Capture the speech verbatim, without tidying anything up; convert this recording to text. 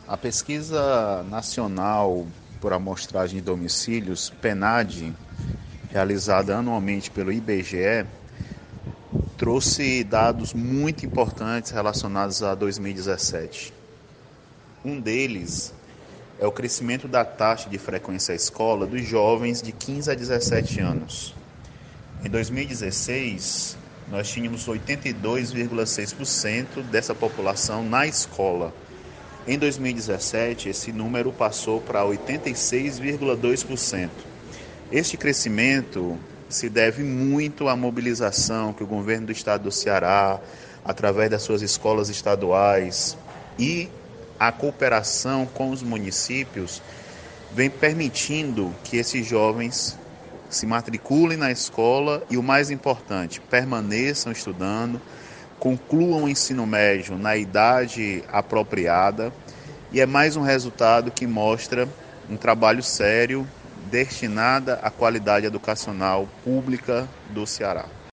A pesquisa nacional por amostragem de domicílios, PNAD, realizada anualmente pelo I B G E, trouxe dados muito importantes relacionados a dois mil e dezessete. Um deles é o crescimento da taxa de frequência à escola dos jovens de quinze a dezessete anos. Em dois mil e dezesseis, nós tínhamos oitenta e dois vírgula seis por cento dessa população na escola. Em dois mil e dezessete, esse número passou para oitenta e seis vírgula dois por cento. Este crescimento se deve muito à mobilização que o governo do estado do Ceará, através das suas escolas estaduais e a cooperação com os municípios, vem permitindo que esses jovens se matriculem na escola e, o mais importante, permaneçam estudando, concluam o ensino médio na idade apropriada, e é mais um resultado que mostra um trabalho sério destinado à qualidade educacional pública do Ceará.